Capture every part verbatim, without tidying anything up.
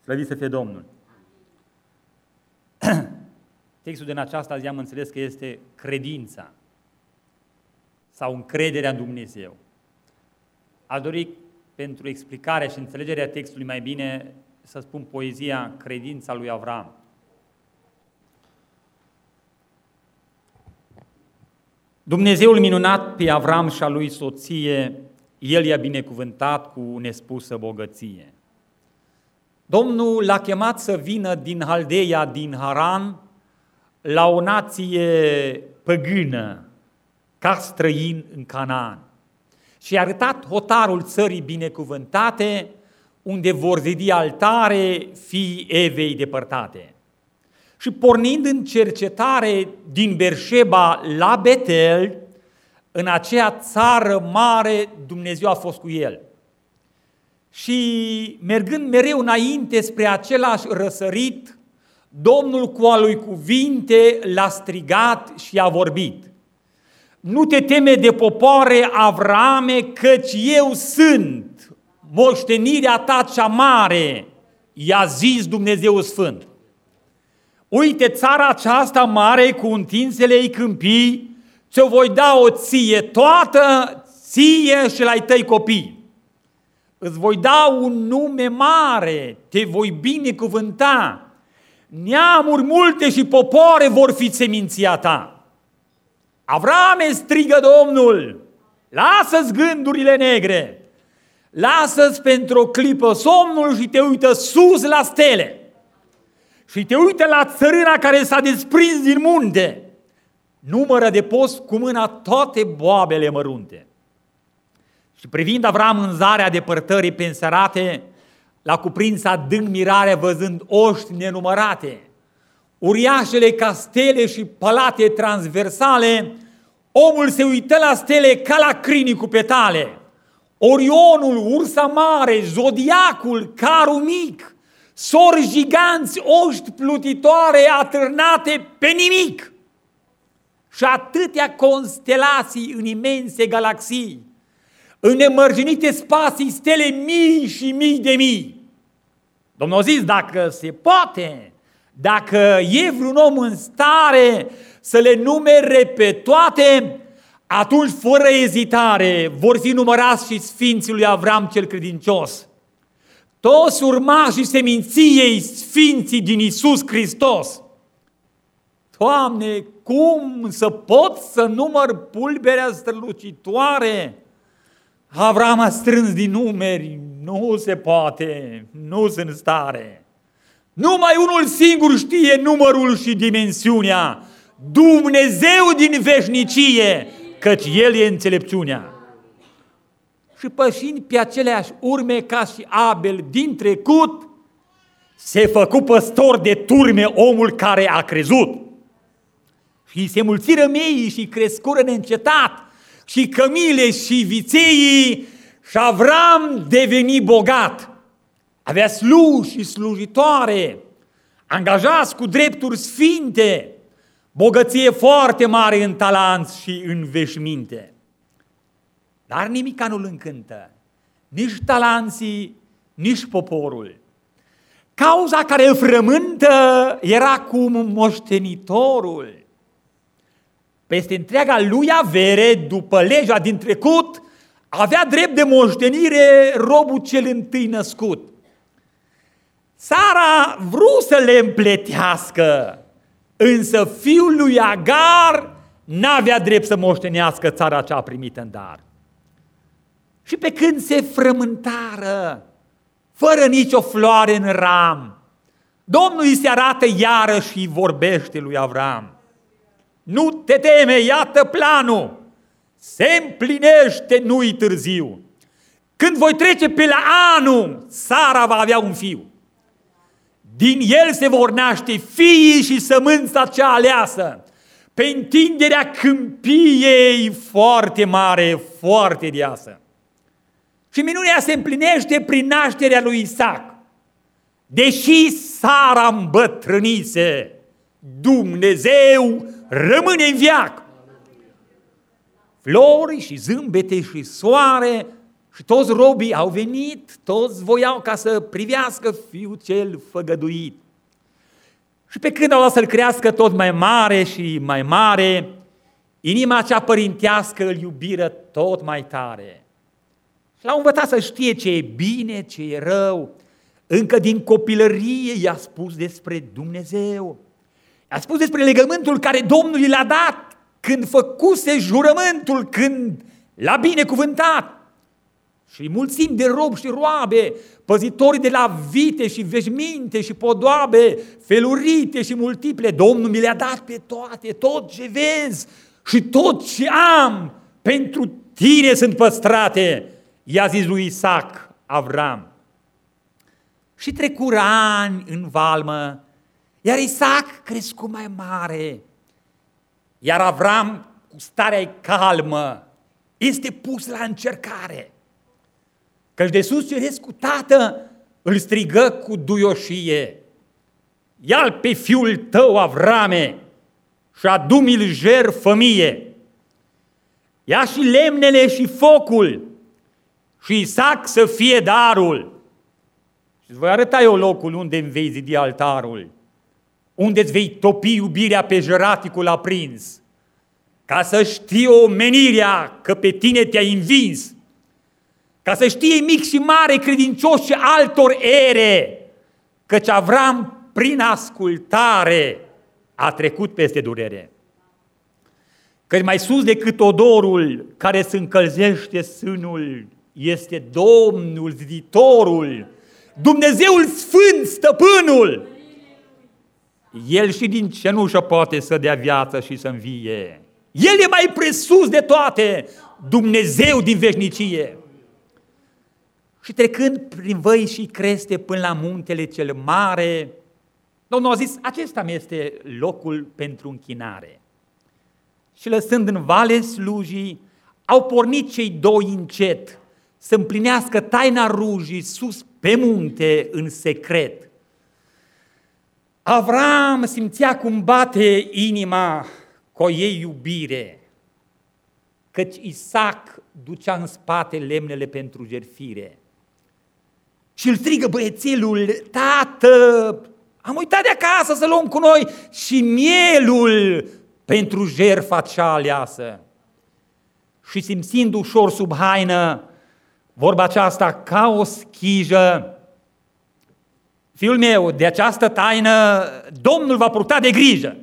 Slăvit să fie Domnul! Textul din aceasta zi am înțeles că este credința sau încrederea în Dumnezeu. Aș dori, pentru explicarea și înțelegerea textului mai bine, să spun poezia Credința lui Avram. Dumnezeul minunat pe Avram și a lui soție, El i-a binecuvântat cu nespusă bogăție. Domnul l-a chemat să vină din Haldeia, din Haran, la o nație păgână, ca străin în Canaan. Și i-a arătat hotarul țării binecuvântate, unde vor zidi altare fiii Evei depărtate. Și pornind în cercetare din Berșeba la Betel, în aceea țară mare, Dumnezeu a fost cu el. Și mergând mereu înainte spre același răsărit, Domnul cu a lui cuvinte l-a strigat și a vorbit. Nu te teme de popoare, Avrame, căci eu sunt moștenirea ta cea mare, i-a zis Dumnezeu Sfânt. Uite, țara aceasta mare cu întinsele ei câmpii, ți-o voi da o ție toată, ție și la-i tăi copii. Îți voi da un nume mare, te voi binecuvânta. Neamuri multe și popoare vor fi seminția ta. Avrame, strigă Domnul, lasă-ți gândurile negre, lasă-ți pentru o clipă somnul și te uită sus la stele. Și te uită la țărâna care s-a desprins din munte. Numără de post cu mâna toate boabele mărunte. Și privind Avram în zarea depărtării pe înserate, l-a cuprins adânc mirarea văzând oști nenumărate, uriașele castele și palate transversale. Omul se uită la stele ca la crinii cu petale. Orionul, ursa mare, zodiacul, carul mic, sori giganți, oști plutitoare atârnate pe nimic. Și atâtea constelații în imense galaxii, în nemărginite spații, stele mii și mii de mii. Domnul a zis, dacă se poate, dacă e vreun om în stare să le numere pe toate, atunci, fără ezitare, vor fi numărați și sfinții lui Avram cel credincios. Toți urmașii seminției sfinții din Iisus Hristos. Doamne, cum să pot să număr pulberea strălucitoare? Avram a strâns din numeri, nu se poate, nu sunt în stare. Numai unul singur știe numărul și dimensiunea, Dumnezeu din veșnicie, căci El e înțelepciunea. Și pășind pe aceleași urme ca și Abel din trecut, se făcu păstor de turme omul care a crezut. Și se mulțiră meii și crescură neîncetat, și cămile și vițeii, și Avram deveni bogat. Avea sluji și slujitoare, angajați cu drepturi sfinte, bogăție foarte mare în talanți și în veșminte. Dar nimica nu-l încântă, nici talanții, nici poporul. Cauza care îl frământă era cum moștenitorul. Peste întreaga lui avere, după legea din trecut, avea drept de moștenire robul cel întâi născut. Sara vrut să le împletească, însă fiul lui Agar n-avea drept să moștenească țara cea primită în dar. Și pe când se frământară, fără nicio floare în ram, Domnul îi se arată iară și îi vorbește lui Avram. Nu te teme, iată planul, se împlinește, nu-i târziu. Când voi trece pe la anul, Sara va avea un fiu. Din el se vor naște fiii și sămânța cea aleasă, pe întinderea câmpiei foarte mare, foarte deasă. Și minunea se împlinește prin nașterea lui Isaac. Deși Sara îmbătrânise, Dumnezeu rămâne în veac. Flori și zâmbete și soare Și toți robii au venit, toți voiau ca să privească fiul cel făgăduit. Și pe când au luat să-l crească tot mai mare și mai mare, inima cea părintească îl iubiră tot mai tare. Și l-au învățat să știe ce e bine, ce e rău. Încă din copilărie i-a spus despre Dumnezeu. I-a spus despre legământul care Domnul i l-a dat când făcuse jurământul, când l-a binecuvântat. Și mulțimi de robi și roabe, păzitori de la vite și veșminte și podoabe, felurite și multiple, Domnul mi le-a dat pe toate, tot ce vezi și tot ce am, pentru tine sunt păstrate, i-a zis lui Isaac Avram. Și trecură ani în valmă, iar Isaac crescu mai mare, iar Avram, cu starea calmă, este pus la încercare. Căci de sus ceresc cu tată îl strigă cu duioșie: ia-l pe fiul tău, Avrame, și adu-mi-l jertfă mie. Ia și lemnele și focul și Isaac să fie darul. Și îți voi arăta eu locul unde îmi vei zidi altarul, unde îți vei topi iubirea pe jăraticul aprins, ca să știi omenirea că pe tine te-ai învins, ca să știe mic și mare, credincios și altor ere, căci Avram prin ascultare a trecut peste durere. Căci mai sus decât odorul care se încălzește sânul, este Domnul ziditorul, Dumnezeul Sfânt, Stăpânul. El și din cenușă poate să dea viață și să învie. El e mai presus de toate, Dumnezeu din veșnicie. Și trecând prin văi și creste până la muntele cel mare, Domnul a zis: acesta mi este locul pentru închinare. Și lăsând în vale slujii, au pornit cei doi încet să împlinească taina rujii sus pe munte în secret. Avram simțea cum bate inima cu ei iubire, căci Isaac ducea în spate lemnele pentru jertfire. Și îl strigă băiețelul: tată, am uitat de acasă să luăm cu noi și mielul pentru jertfa cea aleasă. Și simțind ușor sub haină vorba aceasta ca o schijă: fiul meu, de această taină Domnul va purta de grijă.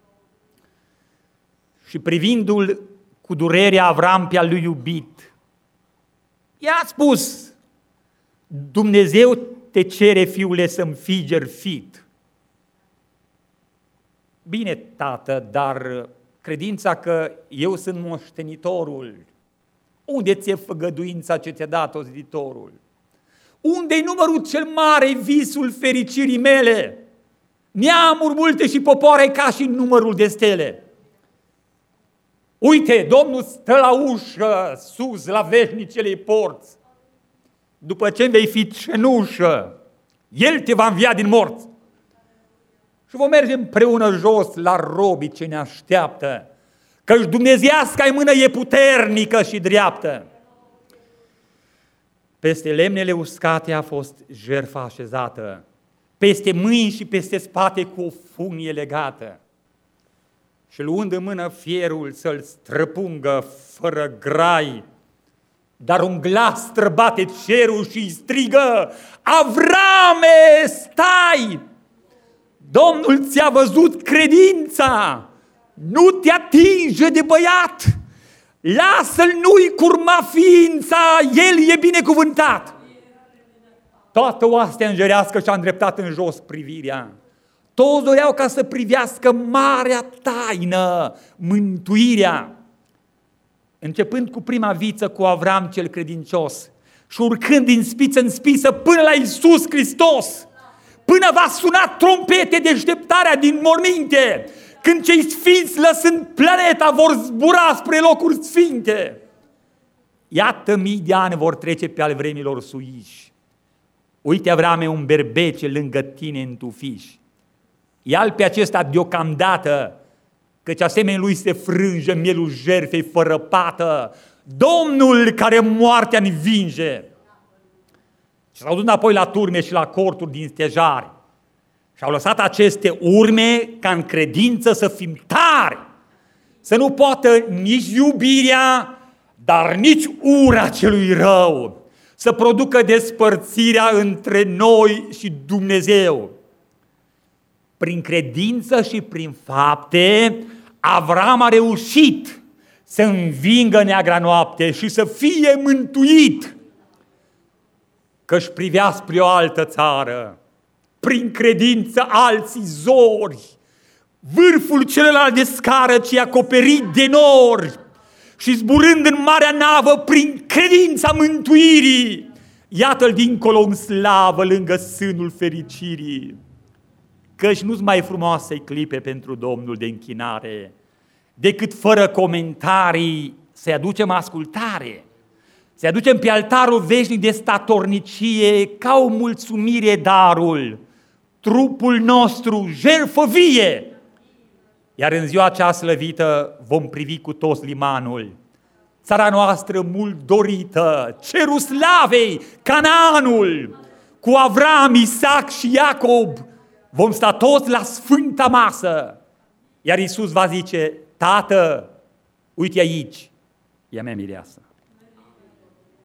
Și privindu-l cu durere Avram pe al lui iubit, i-a spus: Dumnezeu te cere, fiule, să-mi fii jertfit. Bine, tată, dar credința că eu sunt moștenitorul, unde ți-e făgăduința ce ți-a dat-o ziditorul? Unde-i numărul cel mare, visul fericirii mele? Neamuri multe și popoare ca și numărul de stele. Uite, Domnul stă la ușă, sus, la veșnicele porți. După ce vei fi cenușă, El te va învia din morți. Și vom merge împreună jos la robii ce ne așteaptă, căci dumnezeiasca-i mână e puternică și dreaptă. Peste lemnele uscate a fost jertfa așezată, peste mâini și peste spate cu o funie legată. Și luând în mână fierul să-l străpungă fără grai, dar un glas străbate cerul și strigă: Avrame, stai! Domnul ți-a văzut credința, nu te atinge de băiat, lasă-l, nu-i curma ființa, el e binecuvântat. Toată oastea îngerească și-a îndreptat în jos privirea. Toți doreau ca să privească marea taină, mântuirea. Începând cu prima viță cu Avram cel credincios și urcând din spiță în spiță până la Iisus Hristos, până va suna trompete deșteptarea din morminte, când cei sfinți lăsând planeta vor zbura spre locuri sfinte. Iată mii de ani vor trece pe al vremilor suiși. Uite, Avrame, un berbece lângă tine în tufiș. Ia-l pe acesta deocamdată, căci asemenea lui se frânge mielul jertfei fără pată. Domnul care moartea învinge. Și s-au dus înapoi la turme și la corturi din stejari. Și au lăsat aceste urme ca în credință să fim tari, să nu poată nici iubirea, dar nici ura celui rău, să producă despărțirea între noi și Dumnezeu. Prin credință și prin fapte, Avram a reușit să învingă neagra noapte și să fie mântuit, că își privea spre o altă țară. Prin credință alții zori, vârful celălalt de scară ce acoperit de nori, și zburând în marea navă prin credința mântuirii, iată-l dincolo în slavă lângă sânul fericirii. Căci nu-s mai frumoase clipe pentru Domnul de închinare, decât fără comentarii să-i aducem ascultare, să-i aducem pe altarul veșnic de statornicie ca o mulțumire darul, trupul nostru jertfă vie. Iar în ziua cea slăvită vom privi cu toți limanul, țara noastră mult dorită, cerul slavei, Canaanul, cu Avram, Isaac și Iacob, vom sta toți la sfânta masă. Iar Iisus va zice: Tată, uite aici, e a mea mireasă.